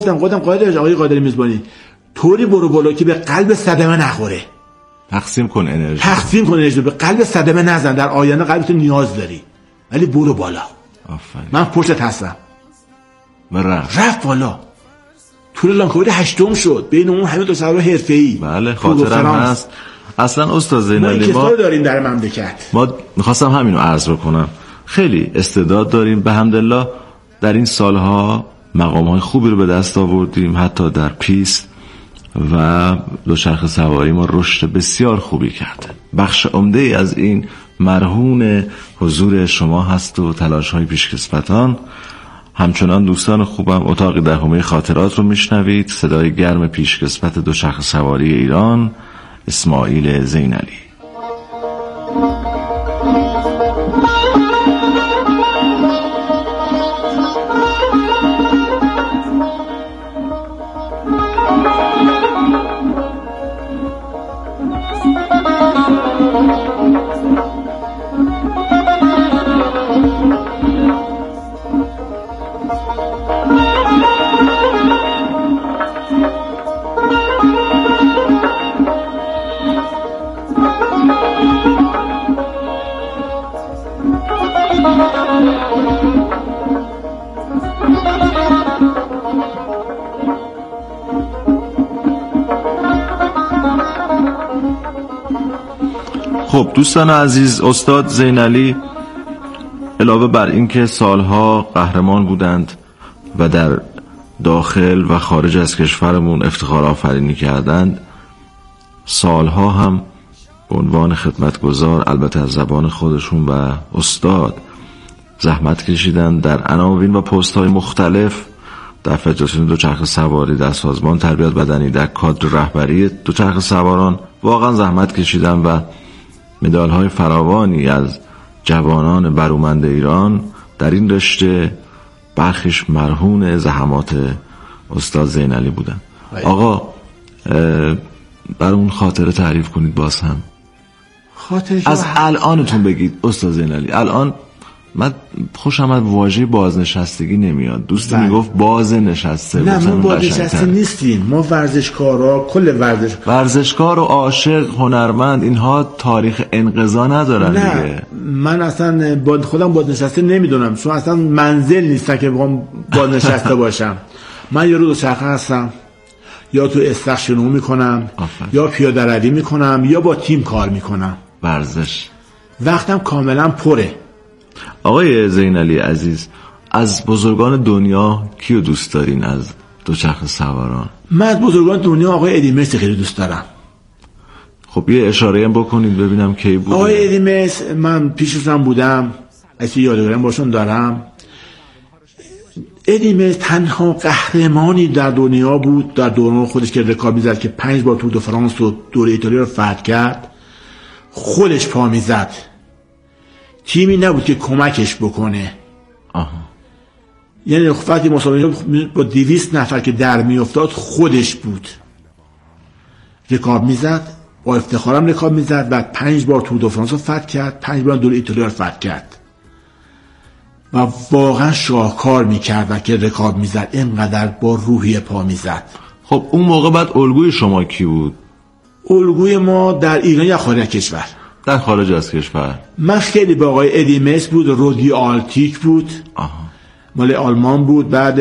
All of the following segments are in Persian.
گفتم آقای قادری میزبانی طوری برو بالا که به قلب صدمه نخوره. تقسیم کن انرژی به قلب صدمه نزن. در آینده قلبت نیاز داری ولی برو بالا. آفرین. من پشتت هستم. رفت بالا. تور لانکوور 8م شد بین اون همه دو سوار حرفه‌ای. بله خاطرم هست. اصلا استاد زینالی ما داریم در مملکت. ما می‌خواستم همینو عرض بکنم. خیلی استعداد داریم به حمدالله. در این سالها مقام‌های خوبی رو به دست آوردیم، حتی در پیست و دوچرخه سواری ما رشد بسیار خوبی کرده. بخش عمده‌ای از این مرهون حضور شما هست و تلاش‌های پیشکسوتان. همچنان دوستان خوبم اتاق دهمه خاطرات رو میشنوید. صدای گرم پیشکسوت دوچرخه سواری ایران اسماعیل زینالی. خب دوستان عزیز، استاد زینالی علاوه بر اینکه سالها قهرمان بودند و در داخل و خارج از کشورمون افتخار آفرینی کردند، سالها هم به عنوان خدمتگزار البته از زبان خودشون و استاد زحمت کشیدن در عناوین و پست‌های مختلف در فدراسیون دوچرخه سواری، در سازمان تربیت بدنی، در کادر رهبری دوچرخه سواران واقعا زحمت کشیدن و مدال‌های فراوانی از جوانان برومند ایران در این رشته برخیش مرهون زحمات استاد زینالی بودن. آقا برای اون خاطره تعریف کنید باز هم. از الانتون بگید استاد زینالی. الان من خوشم از واژه بازنشستگی نمیاد. دوستی میگفت بازنشسته. نه ما بازنشسته نیستیم. ما ورزشکارا، کل ورزشکار و عاشق، هنرمند، اینها تاریخ انقضا ندارن. نه دیگه من اصلا خودم بازنشسته نمیدونم، چون اصلا منزل نیست که بخوام بازنشسته باشم. من یه رو دوچرخه هستم، یا تو استخر شنو میکنم، یا پیاده روی میکنم، یا با تیم کار میکنم. ورزش وقتم کاملا پره. آقای زینالی عزیز، از بزرگان دنیا کیو دوست دارین از دوچرخه سواران؟ من از بزرگان دنیا آقای ادی مرس خیلی دوست دارم. خب یه اشاره هم بکنید ببینم کی بود. آقای ادی مرس من پیششون بودم، اصلا یادگاریم باشون دارم. ادی مرس تنها قهرمانی در دنیا بود در دوران خودش که رکورد میزد که 5 بار تور دو فرانس و دور ایتالیا رو فتح کرد. خودش پا میزد، تیمی نبود که کمکش بکنه. یعنی وقتی مسابقه با 200 نفر که در میافتاد خودش بود رکورد میزد، با افتخارم رکورد میزد و 5 بار تور دو فرانس رو فتح کرد، 5 بار دور ایتالیا رو فتح کرد و واقعا شاهکار میکرد و که رکورد میزد اینقدر با روحیه پا میزد. خب اون موقع بعد الگوی شما کی بود؟ الگوی ما در ایران یا خارج کشور؟ در خارج از کشور. من خیلی با آقای ادی مرس بود، رودی آلتیک بود. مال آلمان بود. بعد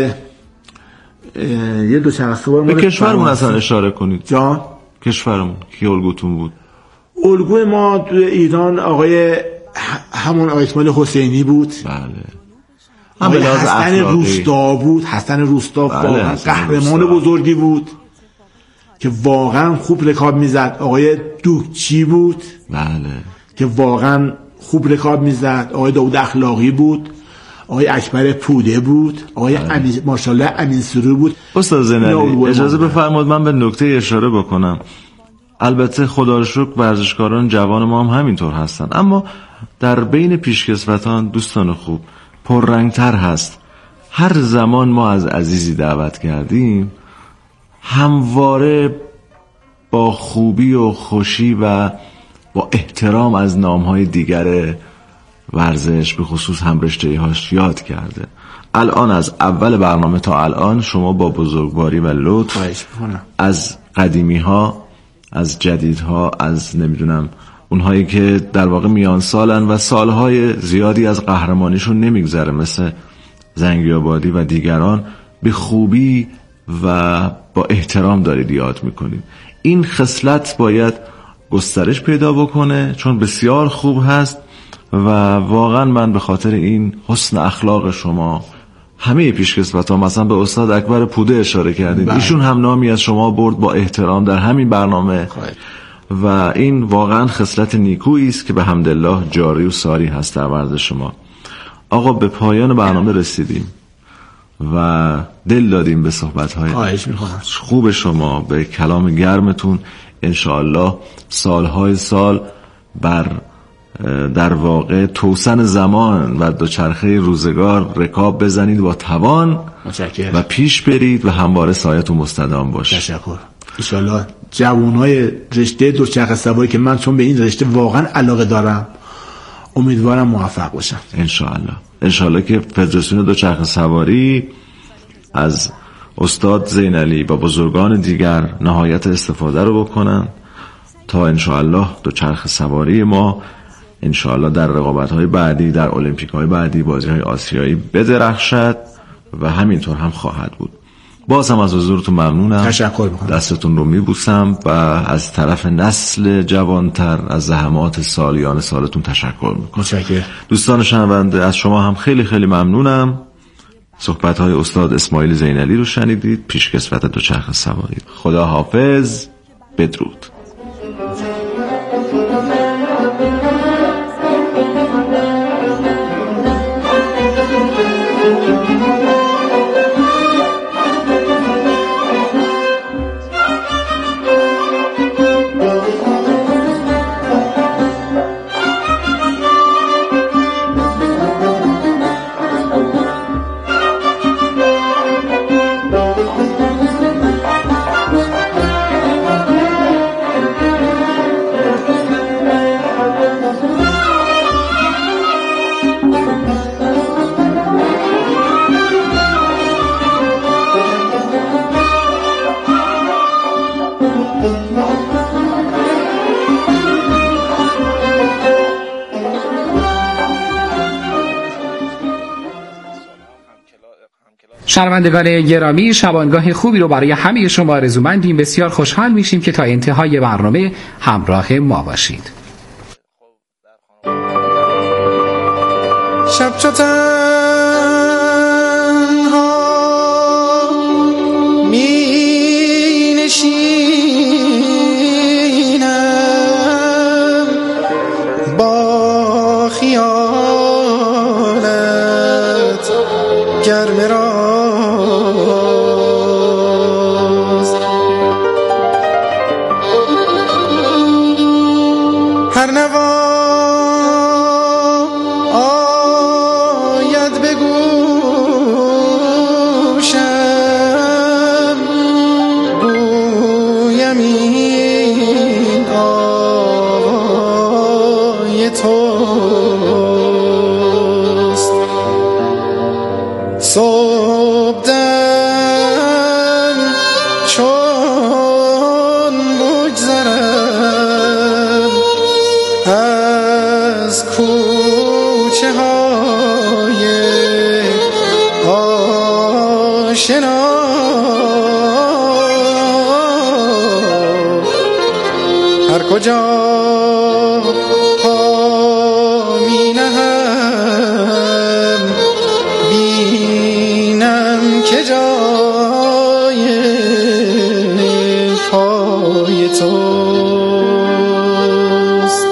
یه دوچرخه سوار به کشورمون اصلا اشاره کنید. جان کشورمون کی الگوتون بود؟ الگوی ما تو ایران آقای همون آقای اسماعیل حسینی بود. بله. حسن روستا بود. حسن روستا قهرمان بزرگی بود که واقعا خوب رکورد میزد. آقای دوکچی بود. بله. که واقعا خوب رکورد میزد. آقای داوود اخلاقی بود. آقای اکبر پوده بود. آقای ماشاءالله امین سرور بود. استاد زینالی اجازه بفرمایید من به نکته اشاره بکنم. البته خدا رو شکر ورزشکاران جوان ما هم همینطور هستن، اما در بین پیشکسوتان دوستان خوب پررنگتر هست. هر زمان ما از عزیزی دعوت کردیم همواره با خوبی و خوشی و با احترام از نامهای دیگر ورزش به خصوص هم رشته‌هاش یاد کرده. الان از اول برنامه تا الان شما با بزرگواری و لطف از قدیمی ها، از جدیدها، از نمیدونم اونهایی که در واقع میان سالن و سالهای زیادی از قهرمانیشون نمیگذره مثل زنگی‌آبادی و دیگران، به خوبی و با احترام دارید یاد میکنید. این خصلت باید گسترش پیدا بکنه چون بسیار خوب هست و واقعا من به خاطر این حسن اخلاق شما همه پیشکسوت‌ها، مثلا به استاد اکبر پوده اشاره کردید، ایشون هم نامی از شما برد با احترام در همین برنامه و این واقعا خصلت نیکویی است که به حمدالله جاری و ساری هست در ورزش شما. آقا به پایان برنامه رسیدیم و دل دادیم به صحبت‌های خوب شما، به کلام گرمتون. انشاءالله سالهای سال بر در واقع توسن زمان و دوچرخه روزگار رکاب بزنید با توان و پیش برید و همواره سایتون مستدام باشه. تشکر. انشاءالله جوانای رشته دوچرخه سواری که من چون به این رشته واقعا علاقه دارم امیدوارم موفق باشن. انشاءالله که فدراسیون دوچرخه سواری از استاد زینعلی و بزرگان دیگر نهایت استفاده رو بکنن تا انشاءالله دوچرخه سواری ما انشاءالله در رقابت‌های بعدی، در المپیک‌های بعدی، بازی‌های آسیایی بدرخشد و همینطور هم خواهد بود. باز هم از حضورتون ممنونم. تشکر می‌کنم. دستتون رو میبوسم و از طرف نسل جوانتر از زحمات سالیان سالتون تشکر می‌کنم. متشکرم. دوستان شنونده از شما هم خیلی خیلی ممنونم. صحبت‌های استاد اسماعیل زینعلی رو شنیدید، پیشکسوت دوچرخه سواری. خدا حافظ. بدرود. شنوندگان گرامی، شبانگاه خوبی رو برای همه شما آرزومندیم. بسیار خوشحال میشیم که تا انتهای برنامه همراه ما باشید. شب چو تنها می نشینم با خیالت گرم را هر نوا آید به گوشم گویم این آوای توست. صبحدم چون بگذرم از کوچه های آشنا هر کجا پا می نهم بینم که جای پای توست.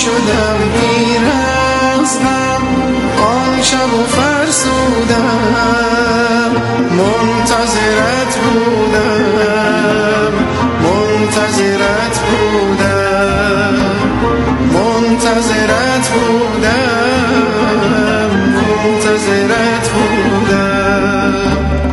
شدم میرستم آن شب و فرسودم منتظرت بودم منتظرت بودم منتظرت بودم منتظرت بودم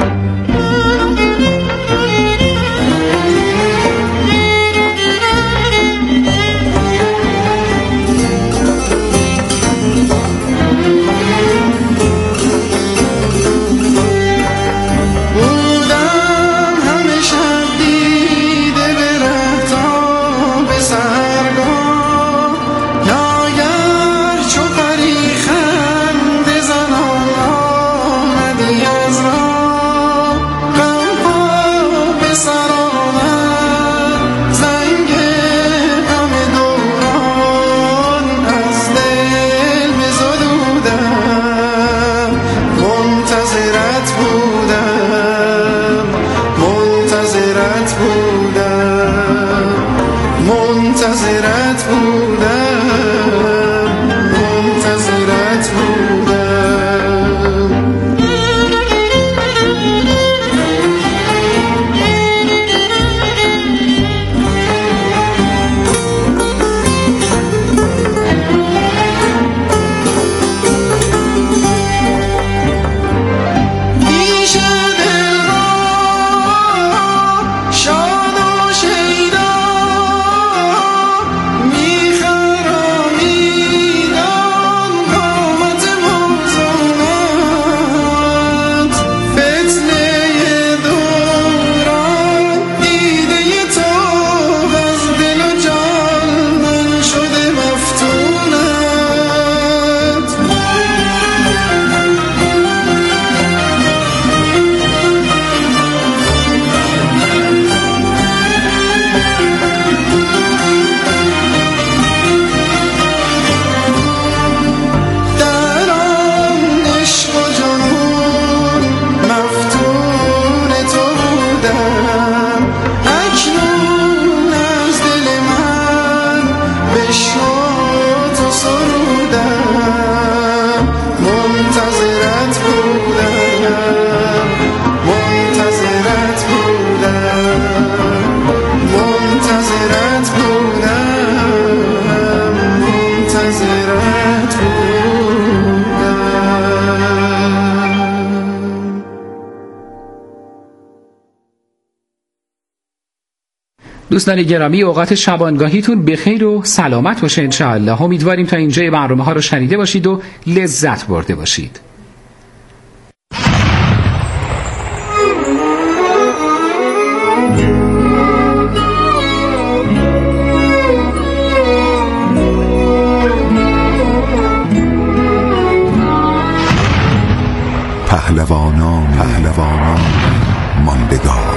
منتظرت بودم منتظرت بودم پیش دل را شاد و شیدا دوستان گرامی، اوقات شبانگاهیتون بخیر و سلامت باشه انشاءالله. امیدواریم تا اینجای برنامه ها رو شنیده باشید و لذت برده باشید. پهلوانان ماندگار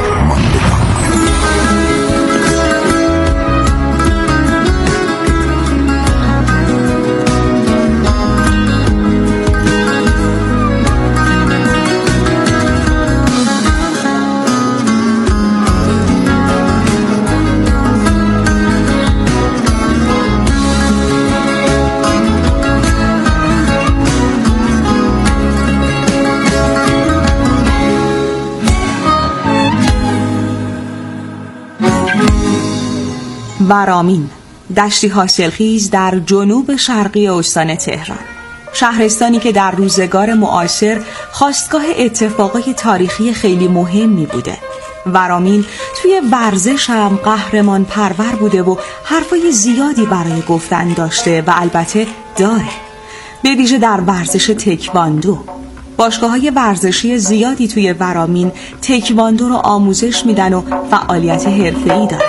ورامین، دشتی حاصلخیز در جنوب شرقی استان تهران، شهرستانی که در روزگار معاصر خاستگاه اتفاقای تاریخی خیلی مهمی بوده. ورامین توی ورزش هم قهرمان پرور بوده و حرفای زیادی برای گفتن داشته و البته داره، به ویژه در ورزش تکواندو. باشگاه‌های ورزشی زیادی توی ورامین تکواندو رو آموزش میدن و فعالیت حرفه‌ای دارن.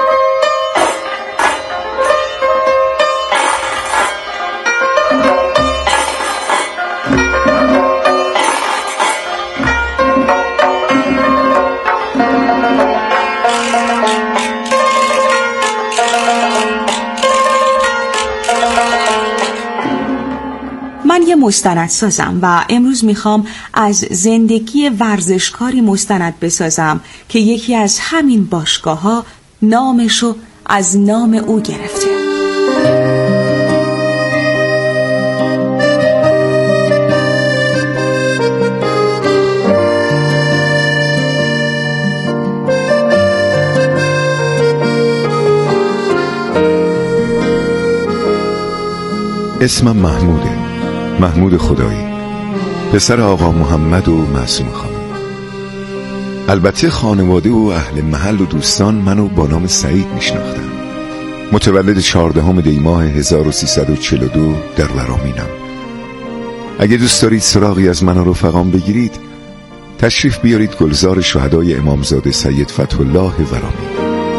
من یه مستندسازم و امروز میخوام از زندگی ورزشکاری مستند بسازم که یکی از همین باشگاه‌ها نامشو از نام او گرفته. اسمم محمود خدایی، پسر آقا محمد و معصوم خانم. البته خانواده و اهل محل و دوستان منو با نام سعید میشناختن. متولد 14 دی ماه 1342 در ورامینم. اگه دوست دارید سراغی از من و رفقام بگیرید، تشریف بیارید گلزار شهدای امامزاده سید فتح الله ورامین.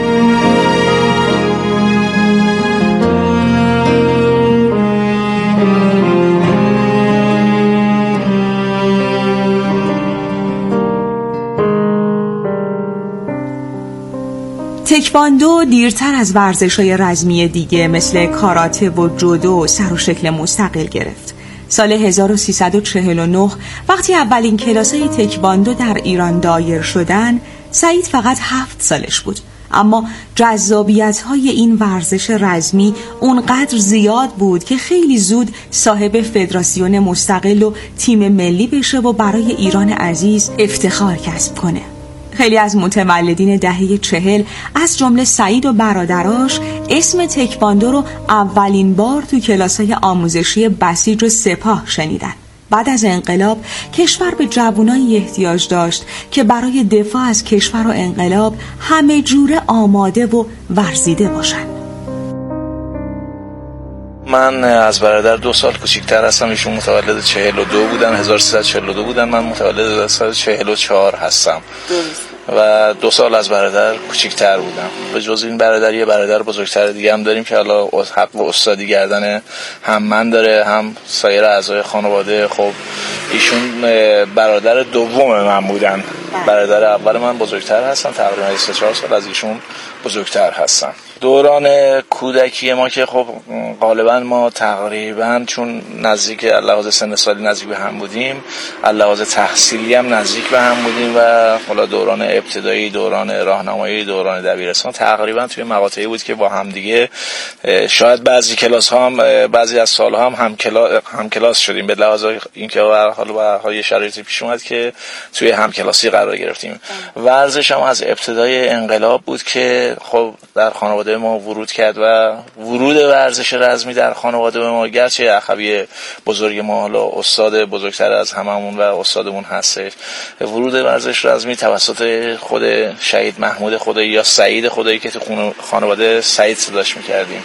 تکواندو دیرتر از ورزش‌های رزمی دیگه مثل کاراته و جودو سر و شکل مستقل گرفت. سال 1349 وقتی اولین کلاس‌های تکواندو در ایران دایر شدن، سعید فقط 7 سالش بود. اما جذابیت‌های این ورزش رزمی اونقدر زیاد بود که خیلی زود صاحب فدراسیون مستقل و تیم ملی بشه و برای ایران عزیز افتخار کسب کنه. خیلی از متولدین دهه 40 از جمله سعید و برادراش اسم تکواندو رو اولین بار تو کلاس‌های آموزشی بسیج و سپاه شنیدن. بعد از انقلاب کشور به جوانایی احتیاج داشت که برای دفاع از کشور و انقلاب همه جوره آماده و ورزیده باشن. من از برادر 2 سال کوچیک‌تر هستم. ایشون متولد 42 بودن، 1342 بودن. من متولد سال 44 هستم. و 2 سال از برادر کوچیک‌تر بودم. به جز این برادر یه برادر بزرگتر دیگه هم داریم که حالا حق و استادی گردن هم من داره هم سایر اعضای خانواده. خب ایشون برادر دوم من بودن. برادر اول من بزرگتر هستن، تقریبا 3-4 سال از ایشون بزرگتر هستن. دوران کودکی ما که خب غالبا ما تقریبا چون نزدیک لحاظ سن سالی نزدیک به هم بودیم، لحاظ تحصیلی هم نزدیک به هم بودیم و حالا دوران ابتدایی، دوران راهنمایی، دوران دبیرستان تقریبا توی مقاطعی بود که با هم دیگه شاید بعضی کلاس ها هم بعضی از سال ها هم کلاس شدیم، به لحاظ اینکه حالا یه شرایطی پیش اومد که توی هم کلاسی قرار گرفتیم. ورزش هم از ابتدای انقلاب بود که خب در خانواده ما ورود کرد و ورود ورزش رزمی در خانواده ما، گرچه اخوی بزرگ ما حالا استاد بزرگتر از هممون و استادمون هستش، ورود ورزش رزمی توسط خود شهید محمود خدایی یا سعید خدایی که تو خانواده سعید صداش میکردیم،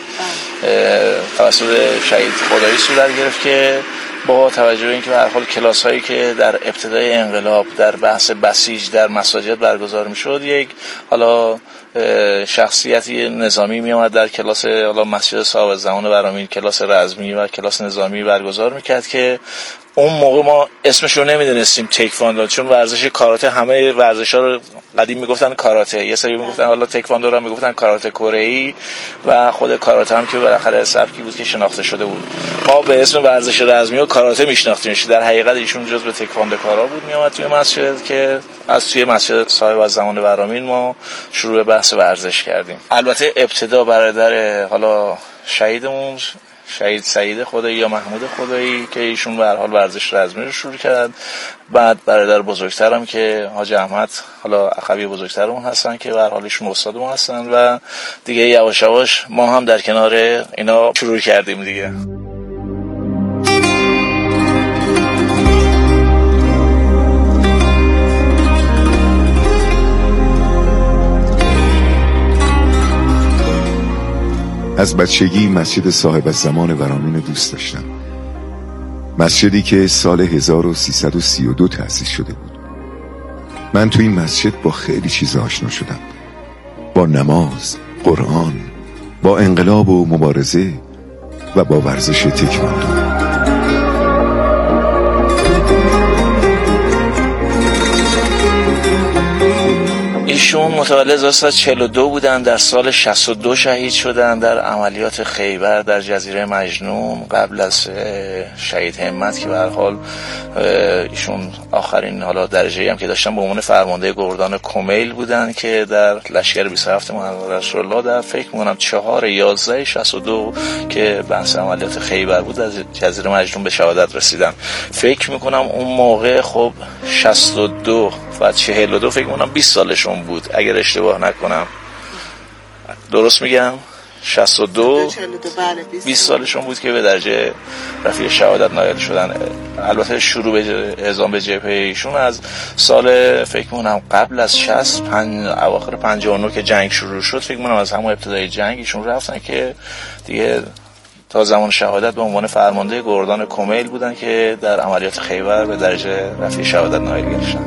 توسط شهید خدایی صورت گرفت که با توجه به اینکه به هر حال کلاس هایی که در ابتدای انقلاب در بحث بسیج در مساجد برگزار میشد، یک حالا شخصیتی نظامی می آمد در کلاس حالا مسجد صاحب زمان ورامین کلاس رزمی و کلاس نظامی برگزار میکرد که اون موقع ما اسمش رو نمیدونستیم تکواندو، چون ورزش کاراته همه ورزش‌ها رو قدیم میگفتن کاراته، یه سری میگفتن حالا تکواندو رو میگفتن کاراته کره‌ای و خود کاراته هم که بالاخره سبکی بود که شناخته شده بود. ما به اسم ورزش رزمی و کاراته میشناختیمش، در حقیقت ایشون جزو تکواندو کارا بود. میومد توی مسجد که از توی مسجد صاحب از زمان ورامین ما شروع به بحث ورزش کردیم. البته ابتدا برادر حالا شهیدمون شهید سعید خدایی یا محمود خدایی که ایشون به هر حال ورزش رزمی رو شروع کرد، بعد برادر بزرگترم که حاج احمد حالا اخوی بزرگترمون هستن که به هر حال ایشون استادمون هستن و دیگه یواش یواش ما هم در کنار اینا شروع کردیم دیگه. از بچگی مسجد صاحب الزمان ورامین رو دوست داشتم. مسجدی که سال 1332 تأسیس شده بود. من توی این مسجد با خیلی چیزا آشنا شدم، با نماز، قرآن، با انقلاب و مبارزه و با ورزش تکواندو. ایشون متولد سال 42 بودن، در سال 62 شهید شدن در عملیات خیبر در جزیره مجنون قبل از شهید همت که به هر حال ایشون آخرین حالا درجه‌ای هم که داشتن به عنوان فرمانده گردان کمیل بودن که در لشکر 27 محمد رسول الله در فکر می‌کنم 4/11/62 که بحث عملیات خیبر بود از جزیره مجنون به شهادت رسیدن. فکر می‌کنم اون موقع خب 62 و 42 فکر می‌کنم 20 سالشون بود اگر اشتباه نکنم. درست میگم؟ 62 20 سالشون بود که به درجه رفیع شهادت نایل شدن. البته شروع به اعزام به جبهه ایشون از سال فکر می‌کنم قبل از 60 اواخر 59 که جنگ شروع شد، فکر می‌کنم از همون ابتدای جنگ ایشون رفتن که دیگه تا زمان شهادت به عنوان فرمانده گردان کمیل بودن که در عملیات خیبر به درجه رفیع شهادت نایل گشتن.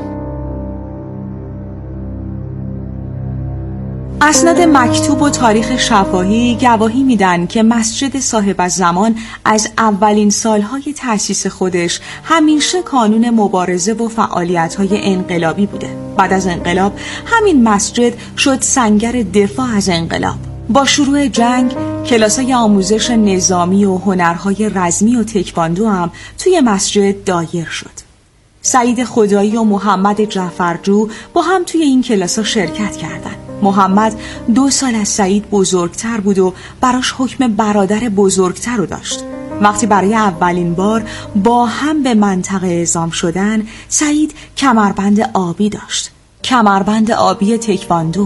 اسناد مکتوب و تاریخ شفاهی گواهی میدن که مسجد صاحب الزمان از اولین سالهای تأسیس خودش همیشه کانون مبارزه و فعالیت‌های انقلابی بوده. بعد از انقلاب همین مسجد شد سنگر دفاع از انقلاب. با شروع جنگ کلاس‌های آموزش نظامی و هنرهای رزمی و تکواندو هم توی مسجد دایر شد. سعید خدایی و محمد جعفرجو با هم توی این کلاس‌ها شرکت کردند. محمد 2 سال از سعید بزرگتر بود و براش حکم برادر بزرگتر رو داشت. وقتی برای اولین بار با هم به منطقه اعزام شدن، سعید کمربند آبی داشت. کمربند آبی تکواندو.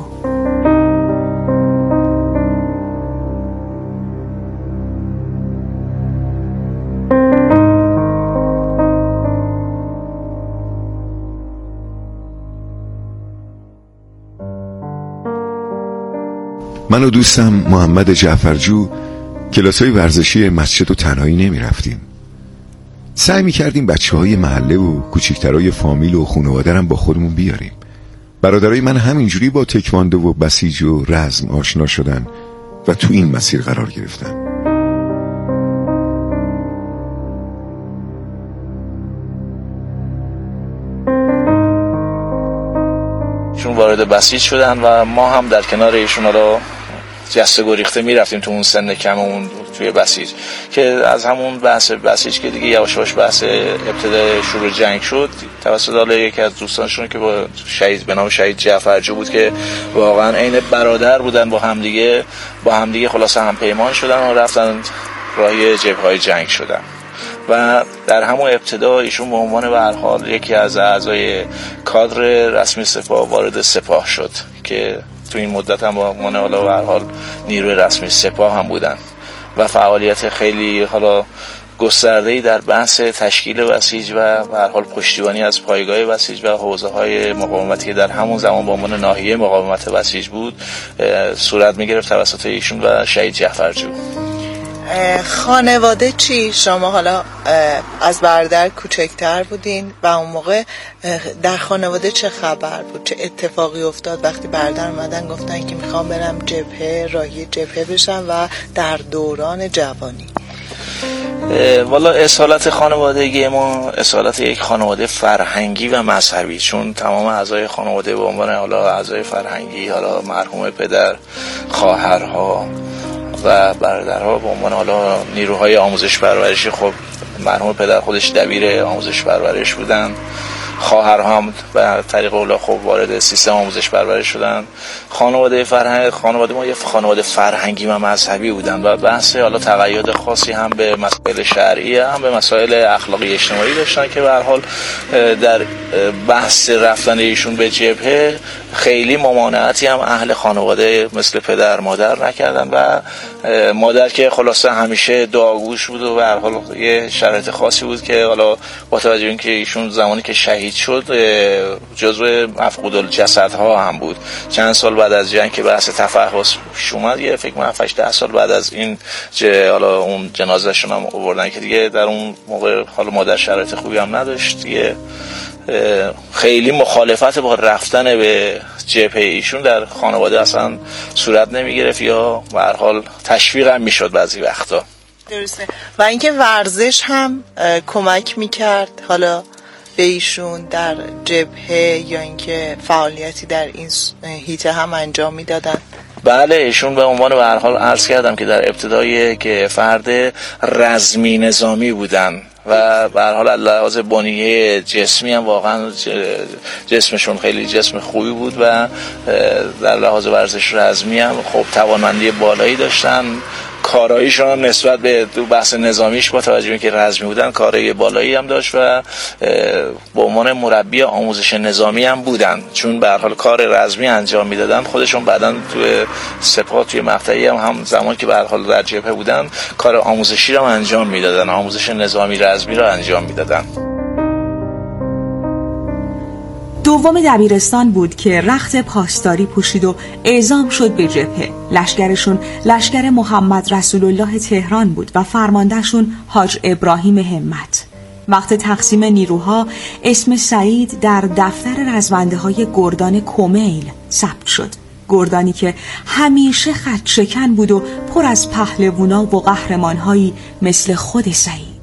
من و دوستم محمد جعفرجو کلاسای ورزشی مسجد و تنهایی نمی رفتیم. سعی می کردیم بچه های محله و کوچکترهای فامیل و خانواده هم با خودمون بیاریم. برادرای من همینجوری با تکواندو و بسیج و رزم آشنا شدن و تو این مسیر قرار گرفتن. چون وارد بسیج شدن و ما هم در کنار ایشون رو جسته گریخته میرفتیم تو اون سن کممون توی بسیج، که از همون بحث بسیج که دیگه یواش یواش بحث ابتدای شروع جنگ شد توسط یکی از دوستانشون که با شهید به نام شهید جعفرجو بود که واقعا عین برادر بودن، با همدیگه خلاصه هم پیمان شدن و رفتن راهی جبهه‌های جنگ شدن. و در همون ابتدا ایشون به عنوان به هر حال یکی از اعضای کادر رسمی سپاه وارد سپاه شد که تو این مدت هم به عنوان به هر حال نیروی رسمی سپاه هم بودن و فعالیت خیلی حالا گسترده‌ای در بحث تشکیل بسیج و به هر حال پشتیبانی از پایگاه بسیج و حوزه‌های مقاومتی که در همون زمان به عنوان ناحیه مقاومت بسیج بود صورت می‌گرفت توسط ایشون و شهید جعفرجو. خانواده چی؟ شما حالا از برادر کوچکتر بودین و اون موقع در خانواده چه خبر بود؟ چه اتفاقی افتاد وقتی برادر اومدن گفتن که میخوام برم جبهه، راهی جبهه بشم و در دوران جوانی؟ والا اصالت خانوادگی ما اصالت یک خانواده فرهنگی و مذهبی، چون تمام اعضای خانواده به عنوان حالا اعضای فرهنگی، حالا مرحوم پدر، خواهرها و برادرها به عنوان حالا نیروهای آموزش پرورشی، خب مرحوم پدر خودش دبیر آموزش پرورش بودن، خواهرها هم به طریق اولا خب وارد سیستم آموزش پرورش شدن. خانواده ما یه خانواده فرهنگی و مذهبی بودن و بحث حالا تقید خاصی هم به مسائل شرعی هم به مسائل اخلاقی اجتماعی داشتن که به هر حال در بحث رفتن ایشون به جبهه خیلی ممانعتی هم اهل خانواده مثل پدر مادر نکردن و مادر که خلاصه همیشه دعاگوش بود و به هر حال یه شرایط خاصی بود که حالا با توجه به اینکه ایشون زمانی که شهید شد جزو مفقود الجسدها هم بود، چند سال بعد از جنگ که بحث تفحص اومد، یه فکر کنم 8-10 سال بعد از این حالا اون جنازه‌شون هم آوردن که دیگه در اون موقع حالا مادر شرایط خوبی هم نداشت دیگه، خیلی مخالفت با رفتن به جبهه ایشون در خانواده اصلا صورت نمی گرفت یا به هر حال تشویق هم میشد بعضی وقتا. درسته. و اینکه ورزش هم کمک میکرد حالا به ایشون در جبهه یا اینکه فعالیتی در این حیطه هم انجام میدادن؟ بله، ایشون به عنوان به هر حال عرض کردم که در ابتدای که فرد رزمی نظامی بودن و به هر حال از لحاظ بنیه جسمی هم واقعا جسمشون خیلی جسم خوبی بود و در لحاظ ورزش رزمی هم خب توانمندی بالایی داشتن، کاراییشون هم نسبت به بحث نظامیش با توجه به اینکه رزمی بودن کارایی بالایی هم داشت و به عنوان مربی آموزش نظامی هم بودن، چون به هر حال کار رزمی انجام میدادن. خودشون بعداً توی سپاه توی مقطعی هم زمان که به هر حال در جبهه بودن کار آموزشی رو انجام میدادن، آموزش نظامی رزمی رو انجام میدادن. دوم دبیرستان بود که رخت پاسداری پوشید و اعزام شد به جبهه. لشکرشون لشکر محمد رسول الله تهران بود و فرماندهشون حاج ابراهیم همت. وقت تقسیم نیروها اسم سعید در دفتر رزمنده های گردان کمیل ثبت شد. گردانی که همیشه خطشکن بود و پر از پهلوانا و قهرمانهایی مثل خود سعید.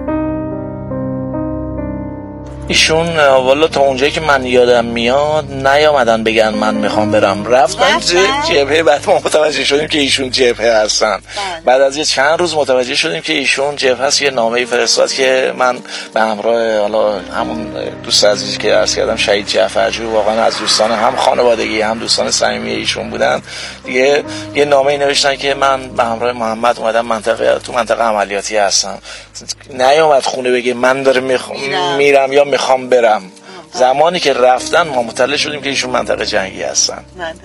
ایشون والا تا اونجایی که من یادم میاد نیامدن بگن من میخوام برم، رفتن جبهه. بعد ما متوجه شدیم که ایشون جبهه هستن. بعد از یه چند روز متوجه شدیم که ایشون جبهه هست. یه نامه فرستاد که من به همراه حالا همون دوست عزیزی که عرض کردم شهید جعفرجو، واقعا از دوستان هم خانوادگی هم دوستان صمیمی ایشون بودن دیگه، یه نامه نوشتن که من به همراه محمد اومدم تو منطقه عملیاتی هستم. نیامد خونه بگه من دارم میرم یا میخوام برم. زمانی که رفتن ما مطلع شدیم که ایشون منطقه جنگی هستن.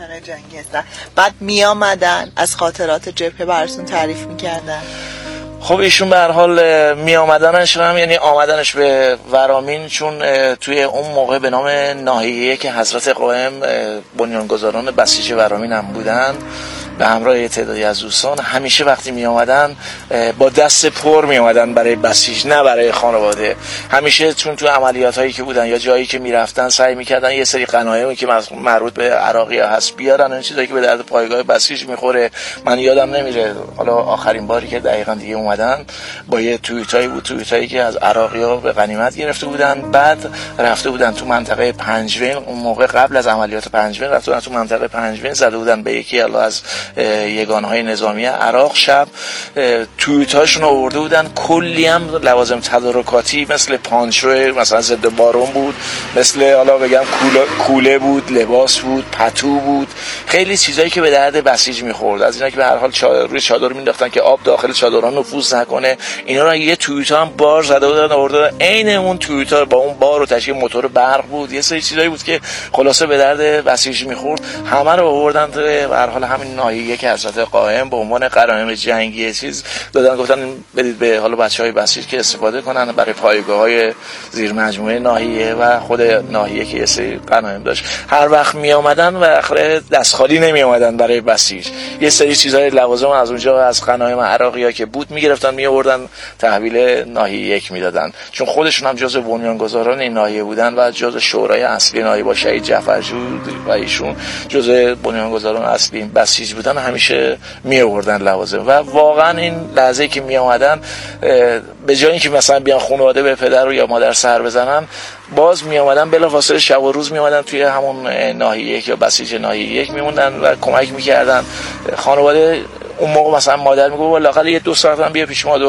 بعد می آمدن از خاطرات جبهه براتون تعریف میکردن. خب ایشون به هر حال می آمدنش هم یعنی آمدنش به ورامین، چون توی اون موقع به نام ناحیه که حضرت قائم بنیانگذاران بسیج ورامین هم بودن، به همراه تعدادی از دوستان همیشه وقتی می آمدن با دست پر می آمدن برای بسیج، نه برای خانواده. همیشه چون تو عملیات هایی که بودن یا جایی که می رفتن سعی می کردن یه سری غنایمی که مربوط به عراقی ها هست بیارن، این چیزایی که به درد پایگاه بسیج میخوره. من یادم نمیره حالا آخرین باری که دقیقاً دیگه اومدن با یه توییتایی که از عراقی ها به غنیمت گرفته بودن، بعد رفته بودن تو منطقه پنجوین. اون موقع قبل از عملیات پنجوین رفته بودن تو منطقه پنجوین، زده بودن به یکی از یگانهای نظامی عراق. شب توییتاشون آورده بودن، کلی هم لوازم تدارکاتی مثل پانچو مثلا ضد بارون بود، مثل حالا بگم کوله بود، لباس بود، پتو بود، خیلی چیزایی که به درد بسیج میخورد. از اینا که به هر حال روی چادر مینداختن که آب داخل چادرها نفوذ نکنه. اینا رو یه توییت هم بار زده بودن آورده. عین اون توییتا با اون بار و تشکیل موتور برق بود، یه سری چیزایی بود که خلاصه به درد بسیج میخورد. همه رو آوردن به هر حال همین ناحیه که حضرت قائم به عنوان غنایم جنگی چیز دادن، گفتن بدید به حالا بچهای بسیج که استفاده کنن برای پایگاه‌های زیر مجموعه ناحیه و خود ناحیه که یه سری غنایم داشت. هر وقت می اومدن و آخر دست خالی نمی اومدن برای بسیج. یه سری چیزای لوازم از اونجا از غنایم عراقی‌ها که بود میگرفتن میآوردن تحویل ناحیه یک میدادن، چون خودشون هم جزء بنیانگذاران این ناحیه بودن و جزء شورای اصلی ناحیه با شهید جعفرجو و ایشون جزء بنیانگذاران اصلی بسیج بودن. همیشه می آوردن لوازم و واقعا این لحظه که می اومدن به جای اینکه مثلا بیان خانواده به پدر و یا مادر سر بزنن، باز می اومدن بلافاصله شب و روز می اومدن توی همون ناحیه یک یا بسیج ناحیه یک میموندن و کمک میکردن. خانواده اون موقع مثلا مادر میگه لااقل یه 2 ساعت هم بیا پیش ما